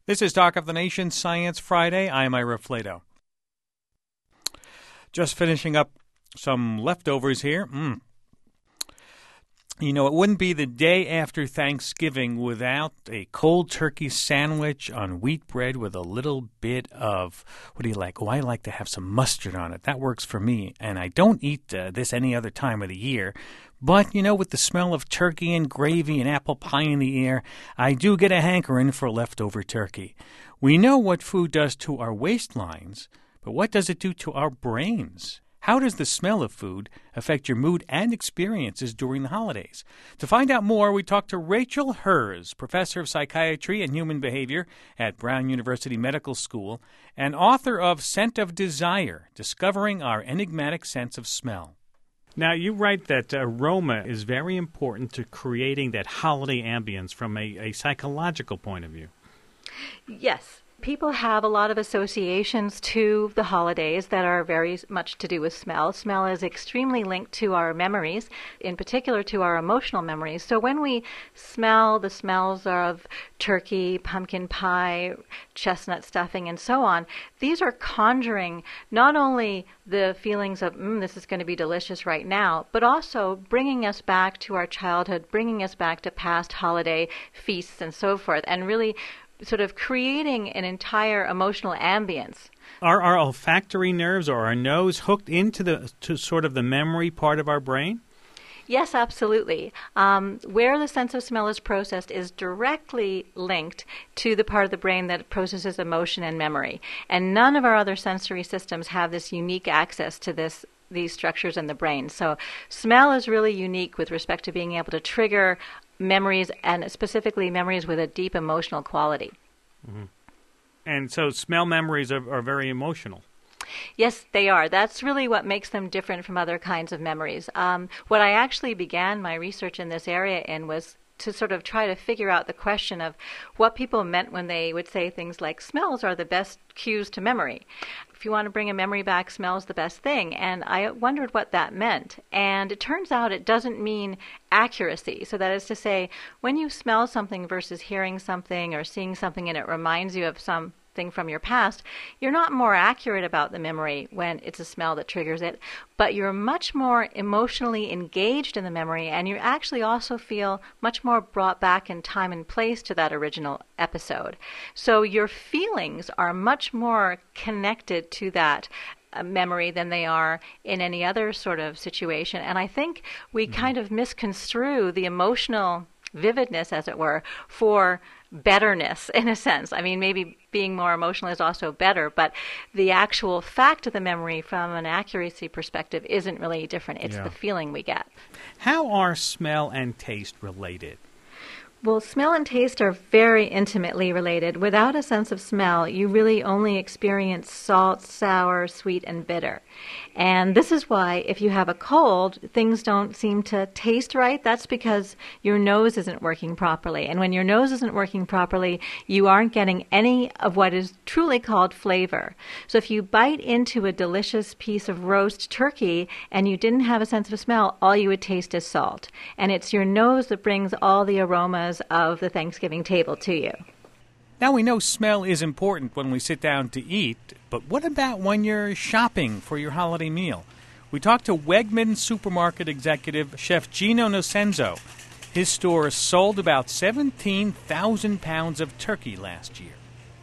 This is Talk of the Nation Science Friday. I'm Ira Flato. Just finishing up some leftovers here. You know, it wouldn't be the day after Thanksgiving without a cold turkey sandwich on wheat bread with a little bit of, what do you like? Oh, I like to have some mustard on it. That works for me. And I don't eat this any other time of the year. But, you know, with the smell of turkey and gravy and apple pie in the air, I do get a hankering for leftover turkey. We know what food does to our waistlines, but what does it do to our brains? How does the smell of food affect your mood and experiences during the holidays? To find out more, we talked to Rachel Herz, professor of psychiatry and human behavior at Brown University Medical School and author of Scent of Desire, Discovering Our Enigmatic Sense of Smell. Now, you write that aroma is very important to creating that holiday ambience from a psychological point of view. Yes. People have a lot of associations to the holidays that are very much to do with smell. Smell is extremely linked to our memories, in particular to our emotional memories. So when we smell the smells of turkey, pumpkin pie, chestnut stuffing, and so on, these are conjuring not only the feelings of, this is going to be delicious right now, but also bringing us back to our childhood, bringing us back to past holiday feasts and so forth, and really sort of creating an entire emotional ambience. Are our olfactory nerves or our nose hooked into sort of the memory part of our brain? Yes, absolutely. Where the sense of smell is processed is directly linked to the part of the brain that processes emotion and memory. And none of our other sensory systems have this unique access to these structures in the brain. So smell is really unique with respect to being able to trigger memories, and specifically memories with a deep emotional quality. Mm-hmm. And so smell memories are very emotional. Yes, they are. That's really what makes them different from other kinds of memories. What I actually began my research in this area in was to sort of try to figure out the question of what people meant when they would say things like smells are the best cues to memory. If you want to bring a memory back, smell's the best thing. And I wondered what that meant. And it turns out it doesn't mean accuracy. So that is to say, when you smell something versus hearing something or seeing something and it reminds you of something from your past, you're not more accurate about the memory when it's a smell that triggers it, but you're much more emotionally engaged in the memory, and you actually also feel much more brought back in time and place to that original episode. So your feelings are much more connected to that memory than they are in any other sort of situation. And I think we kind of misconstrue the emotional vividness, as it were, for betterness in a sense. I mean, maybe being more emotional is also better, but the actual fact of the memory from an accuracy perspective isn't really different. It's the feeling we get. How are smell and taste related? Well, smell and taste are very intimately related. Without a sense of smell, you really only experience salt, sour, sweet, and bitter. And this is why if you have a cold, things don't seem to taste right. That's because your nose isn't working properly. And when your nose isn't working properly, you aren't getting any of what is truly called flavor. So if you bite into a delicious piece of roast turkey and you didn't have a sense of smell, all you would taste is salt. And it's your nose that brings all the aromas of the Thanksgiving table to you. Now we know smell is important when we sit down to eat, but what about when you're shopping for your holiday meal? We talked to Wegmans supermarket executive Chef Gino Nocenzo. His store sold about 17,000 pounds of turkey last year.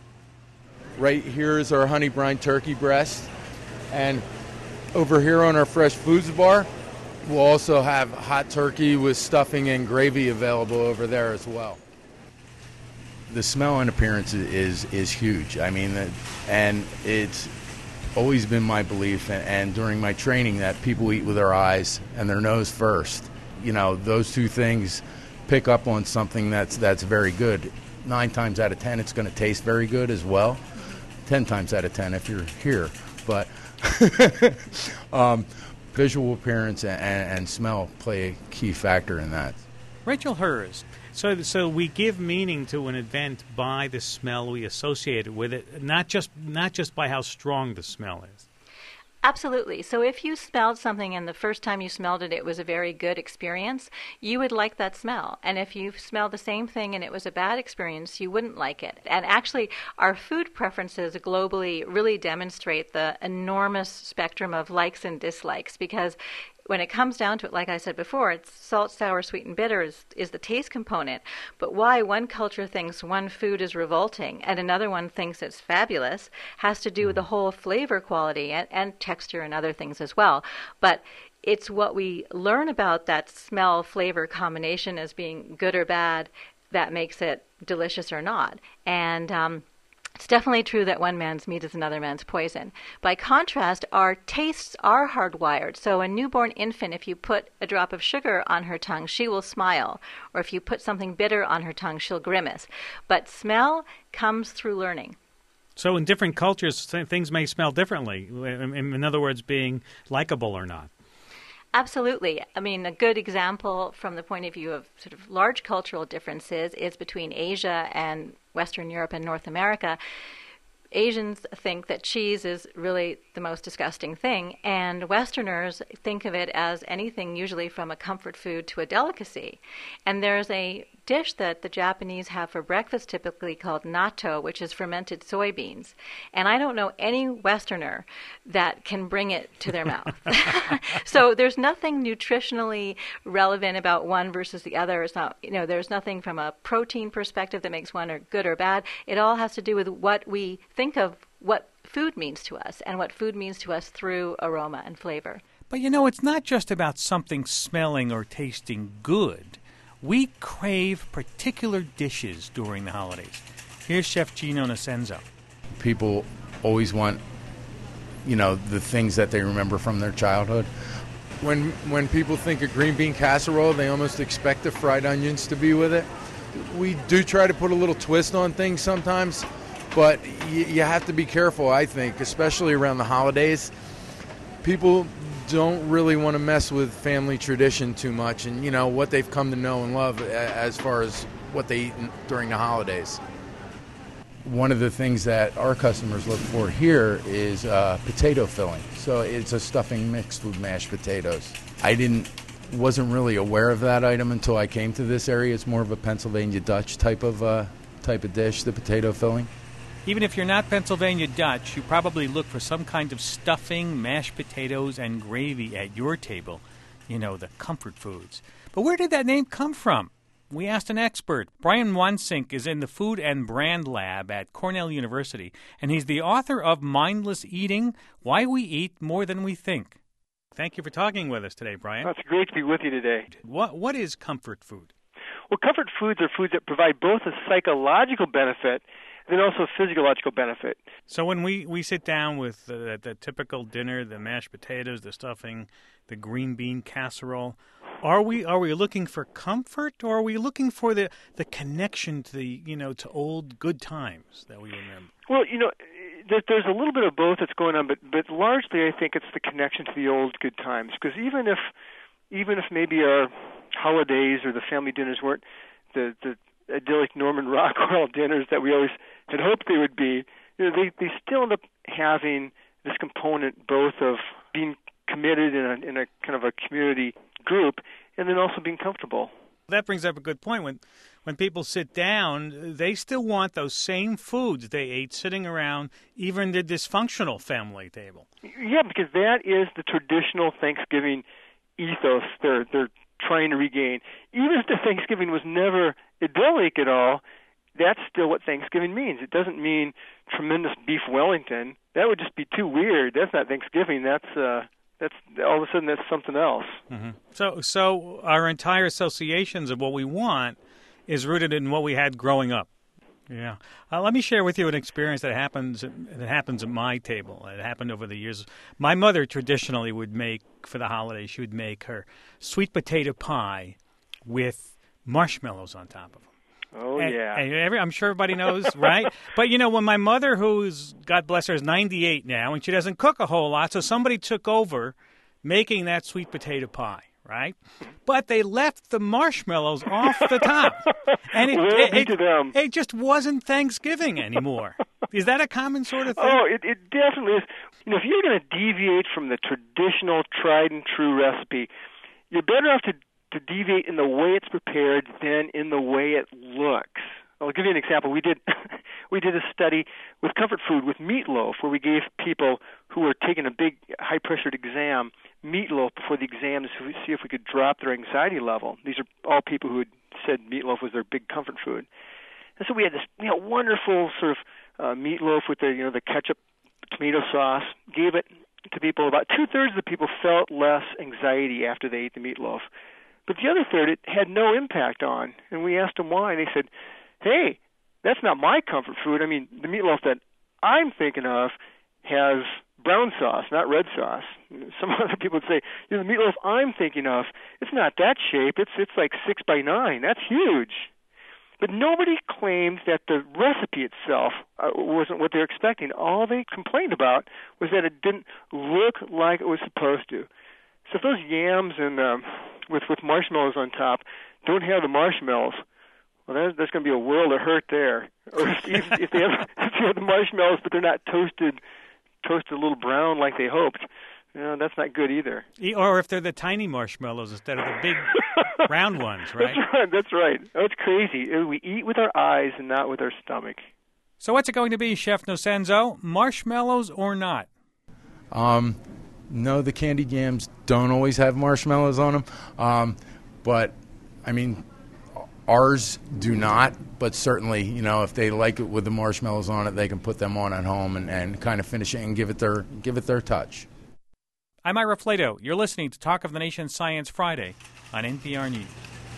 Right here is our honey brine turkey breast, and over here on our fresh foods bar, we'll also have hot turkey with stuffing and gravy available over there as well. The smell and appearance is huge. I mean, and it's always been my belief, and during my training, that people eat with their eyes and their nose first. You know, those two things pick up on something that's very good. 9 times out of 10, it's going to taste very good as well. 10 times out of 10 if you're here. But visual appearance and smell play a key factor in that. Rachel Herz. So we give meaning to an event by the smell we associate with it, not just by how strong the smell is. Absolutely. So if you smelled something and the first time you smelled it, it was a very good experience, you would like that smell. And if you smelled the same thing and it was a bad experience, you wouldn't like it. And actually, our food preferences globally really demonstrate the enormous spectrum of likes and dislikes, because when it comes down to it, like I said before, it's salt, sour, sweet, and bitter is the taste component. But why one culture thinks one food is revolting and another one thinks it's fabulous has to do with the whole flavor quality and texture and other things as well. But it's what we learn about that smell-flavor combination as being good or bad that makes it delicious or not. And it's definitely true that one man's meat is another man's poison. By contrast, our tastes are hardwired. So a newborn infant, if you put a drop of sugar on her tongue, she will smile. Or if you put something bitter on her tongue, she'll grimace. But smell comes through learning. So in different cultures, things may smell differently. In other words, being likable or not. Absolutely. I mean, a good example from the point of view of sort of large cultural differences is between Asia and Western Europe and North America. Asians think that cheese is really the most disgusting thing, and Westerners think of it as anything usually from a comfort food to a delicacy. And there's a dish that the Japanese have for breakfast typically called natto, which is fermented soybeans. And I don't know any Westerner that can bring it to their mouth. So there's nothing nutritionally relevant about one versus the other. It's not, there's nothing from a protein perspective that makes one good or bad. It all has to do with what we think of what food means to us and what food means to us through aroma and flavor. But it's not just about something smelling or tasting good. We crave particular dishes during the holidays. Here's Chef Gino Nacenzo. People always want, the things that they remember from their childhood. When people think of green bean casserole, they almost expect the fried onions to be with it. We do try to put a little twist on things sometimes, but you have to be careful, I think, especially around the holidays. People don't really want to mess with family tradition too much and, what they've come to know and love as far as what they eat during the holidays. One of the things that our customers look for here is potato filling. So it's a stuffing mixed with mashed potatoes. I wasn't really aware of that item until I came to this area. It's more of a Pennsylvania Dutch type of dish, the potato filling. Even if you're not Pennsylvania Dutch, you probably look for some kind of stuffing, mashed potatoes, and gravy at your table. The comfort foods. But where did that name come from? We asked an expert. Brian Wansink is in the Food and Brand Lab at Cornell University, and he's the author of Mindless Eating, Why We Eat More Than We Think. Thank you for talking with us today, Brian. It's great to be with you today. What is comfort food? Well, comfort foods are foods that provide both a psychological benefit and also physiological benefit. So when we sit down with the typical dinner, the mashed potatoes, the stuffing, the green bean casserole, are we looking for comfort, or are we looking for the connection to to old good times that we remember? Well, there's a little bit of both that's going on, but largely I think it's the connection to the old good times. Because even if maybe our holidays or the family dinners weren't the idyllic Norman Rockwell dinners that we always had hoped they would be, they still end up having this component both of being committed in a kind of a community group and then also being comfortable. That brings up a good point. When people sit down, they still want those same foods they ate sitting around even the dysfunctional family table. Yeah, because that is the traditional Thanksgiving ethos they're trying to regain. Even if the Thanksgiving was never idyllic at all, that's still what Thanksgiving means. It doesn't mean tremendous beef Wellington. That would just be too weird. That's not Thanksgiving. That's all of a sudden that's something else. Mm-hmm. So our entire associations of what we want is rooted in what we had growing up. Yeah. Let me share with you an experience that happens at my table. It happened over the years. My mother traditionally would make, for the holidays, she would make her sweet potato pie with marshmallows on top of them. Oh, yeah. And I'm sure everybody knows, right? But, when my mother, who's, God bless her, is 98 now, and she doesn't cook a whole lot, so somebody took over making that sweet potato pie, right? But they left the marshmallows off the top. And it just wasn't Thanksgiving anymore. Is that a common sort of thing? Oh, it definitely is. If you're going to deviate from the traditional tried and true recipe, you're better off to deviate in the way it's prepared than in the way it looks. I'll give you an example. We did a study with comfort food with meatloaf, where we gave people who were taking a big high-pressured exam meatloaf before the exam to see if we could drop their anxiety level. These are all people who had said meatloaf was their big comfort food. And so we had this wonderful sort of meatloaf with the ketchup tomato sauce. Gave it to people. About 2/3 of the people felt less anxiety after they ate the meatloaf. But the other third it had no impact on. And we asked them why, and they said, hey, that's not my comfort food. I mean, the meatloaf that I'm thinking of has brown sauce, not red sauce. Some other people would say, the meatloaf I'm thinking of, it's not that shape. It's like 6 by 9. That's huge. But nobody claimed that the recipe itself wasn't what they were expecting. All they complained about was that it didn't look like it was supposed to. So if those yams and with marshmallows on top don't have the marshmallows, well, there's going to be a world of hurt there. Or if they have the marshmallows but they're not toasted a little brown like they hoped, that's not good either. Or if they're the tiny marshmallows instead of the big round ones, right? That's right. That's crazy. We eat with our eyes and not with our stomach. So what's it going to be, Chef Nocenzo? Marshmallows or not? No, the candied yams don't always have marshmallows on them. But, I mean, ours do not. But certainly, if they like it with the marshmallows on it, they can put them on at home and kind of finish it and give it their touch. I'm Ira Flato. You're listening to Talk of the Nation Science Friday on NPR News.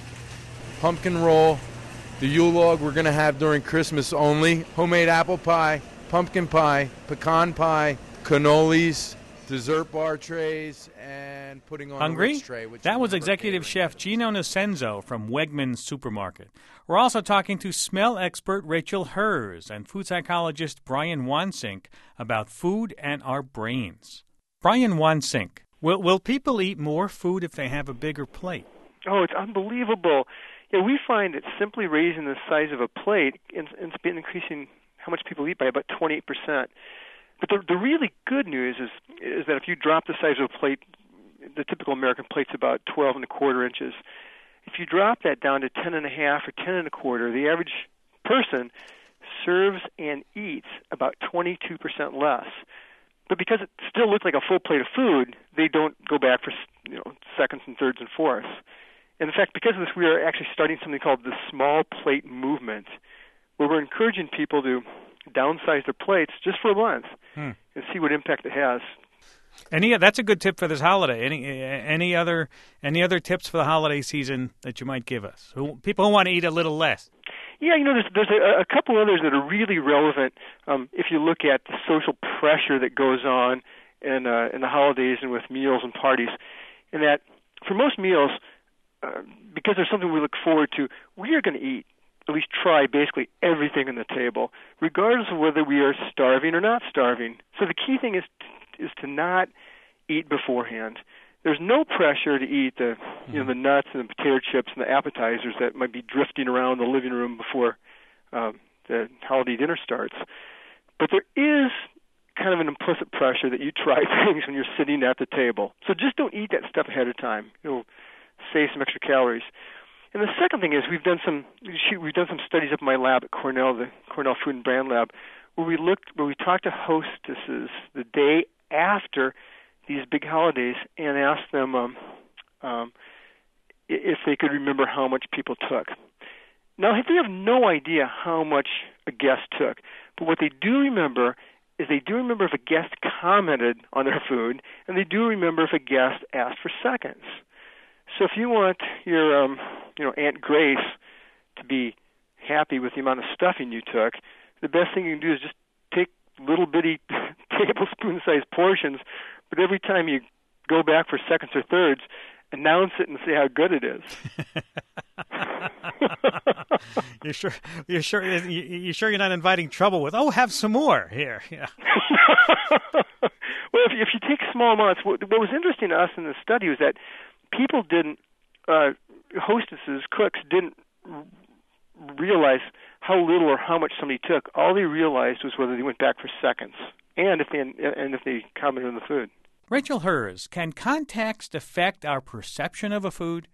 Pumpkin roll, the Yule log we're going to have during Christmas only, homemade apple pie, pumpkin pie, pecan pie, cannolis, dessert bar trays, and putting on Hungry? a rich tray. That was Executive Chef Gino Nocenzo from Wegmans Supermarket. We're also talking to smell expert Rachel Herz and food psychologist Brian Wansink about food and our brains. Brian Wansink, will people eat more food if they have a bigger plate? Oh, it's unbelievable. We find that simply raising the size of a plate it's been increasing how much people eat by about 28%. But the really good news is that if you drop the size of a plate, the typical American plate's about 12 1/4 inches. If you drop that down to 10 1/2 or 10 1/4, the average person serves and eats about 22% less. But because it still looks like a full plate of food, they don't go back for seconds and thirds and fourths. And in fact, because of this, we are actually starting something called the small plate movement, where we're encouraging people to downsize their plates just for a month and see what impact it has. That's a good tip for this holiday. Any other tips for the holiday season that you might give us? People who want to eat a little less. Yeah, there's a couple others that are really relevant if you look at the social pressure that goes on in the holidays and with meals and parties. And that for most meals, because there's something we look forward to, we are going to eat, at least try basically everything on the table, regardless of whether we are starving or not starving. So the key thing is to not eat beforehand. There's no pressure to eat the nuts and the potato chips and the appetizers that might be drifting around the living room before the holiday dinner starts. But there is kind of an implicit pressure that you try things when you're sitting at the table. So just don't eat that stuff ahead of time. It'll save some extra calories. And the second thing is we've done some studies up in my lab at Cornell, the Cornell Food and Brand Lab, where we talked to hostesses the day after these big holidays and asked them if they could remember how much people took. Now, they have no idea how much a guest took, but what they do remember is they do remember if a guest commented on their food, and they do remember if a guest asked for seconds. So if you want your Aunt Grace to be happy with the amount of stuffing you took, the best thing you can do is just take little bitty tablespoon-sized portions, but every time you go back for seconds or thirds, announce it and say how good it is. You're sure you're not inviting trouble with, have some more here. Yeah. Well, if you take small amounts, what was interesting to us in the study was that people hostesses, cooks didn't realize how little or how much somebody took. All they realized was whether they went back for seconds and if they commented on the food. Rachel Herz, can context affect our perception of a food?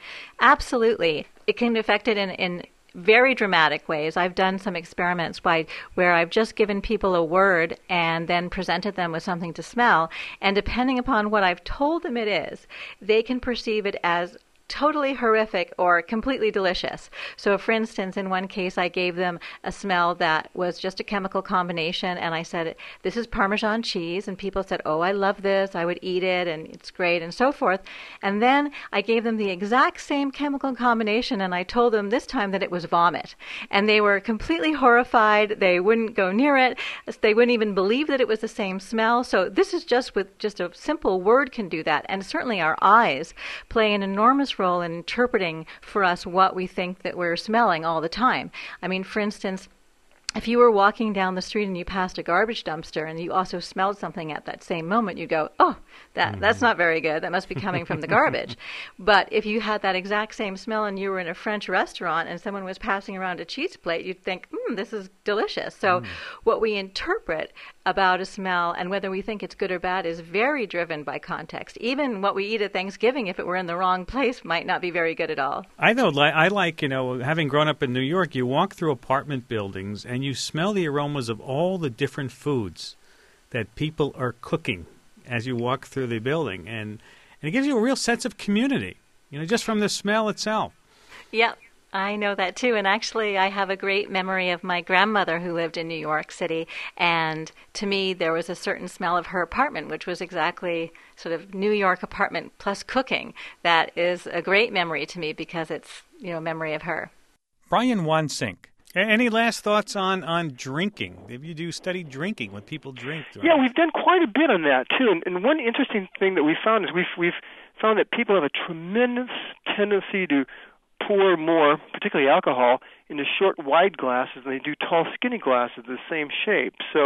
Absolutely. It can affect it in very dramatic ways. I've done some experiments where I've just given people a word and then presented them with something to smell, and depending upon what I've told them it is, they can perceive it as totally horrific or completely delicious. So, for instance, in one case, I gave them a smell that was just a chemical combination, and I said, this is Parmesan cheese, and people said, oh, I love this, I would eat it, and it's great, and so forth. And then I gave them the exact same chemical combination, and I told them this time that it was vomit. And they were completely horrified. They wouldn't go near it. They wouldn't even believe that it was the same smell. So this is just a simple word can do that. And certainly our eyes play an enormous role in interpreting for us what we think that we're smelling all the time. I mean, for instance, if you were walking down the street and you passed a garbage dumpster and you also smelled something at that same moment, you go, oh, that's not very good. That must be coming from the garbage. But if you had that exact same smell and you were in a French restaurant and someone was passing around a cheese plate, you'd think, this is delicious. So what we interpret about a smell and whether we think it's good or bad is very driven by context. Even what we eat at Thanksgiving, if it were in the wrong place, might not be very good at all. I know. I like, having grown up in New York, you walk through apartment buildings and you smell the aromas of all the different foods that people are cooking as you walk through the building. And it gives you a real sense of community, just from the smell itself. Yep. I know that too, and actually I have a great memory of my grandmother who lived in New York City, and to me there was a certain smell of her apartment, which was exactly sort of New York apartment plus cooking. That is a great memory to me because it's, a memory of her. Brian Wansink. Any last thoughts on drinking? If you do study drinking, what people drink? Yeah, we've done quite a bit on that too, and one interesting thing that we found is we've found that people have a tremendous tendency to pour more, particularly alcohol, into short, wide glasses than they do tall, skinny glasses of the same shape. So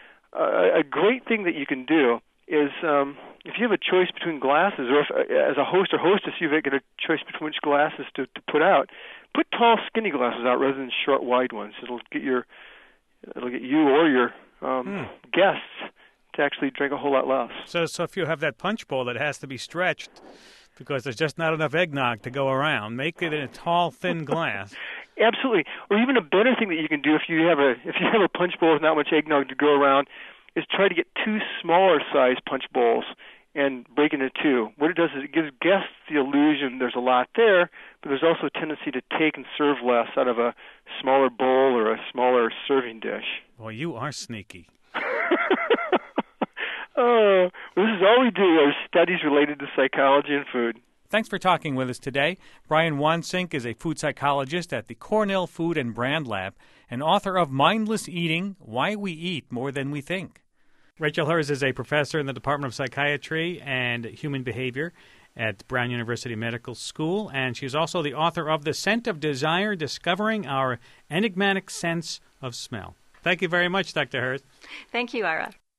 a great thing that you can do is if you have a choice between glasses, or if, as a host or hostess you get a choice between which glasses to put out, put tall, skinny glasses out rather than short, wide ones. It'll get you or your guests to actually drink a whole lot less. So if you have that punch bowl that has to be stretched because there's just not enough eggnog to go around, make it in a tall, thin glass. Absolutely. Or even a better thing that you can do if you have a punch bowl with not much eggnog to go around is try to get two smaller size punch bowls and break into two. What it does is it gives guests the illusion there's a lot there, but there's also a tendency to take and serve less out of a smaller bowl or a smaller serving dish. Well, you are sneaky. This is all we do are studies related to psychology and food. Thanks for talking with us today. Brian Wansink is a food psychologist at the Cornell Food and Brand Lab and author of Mindless Eating, Why We Eat More Than We Think. Rachel Herz is a professor in the Department of Psychiatry and Human Behavior at Brown University Medical School, and she's also the author of The Scent of Desire, Discovering Our Enigmatic Sense of Smell. Thank you very much, Dr. Herz. Thank you, Ira.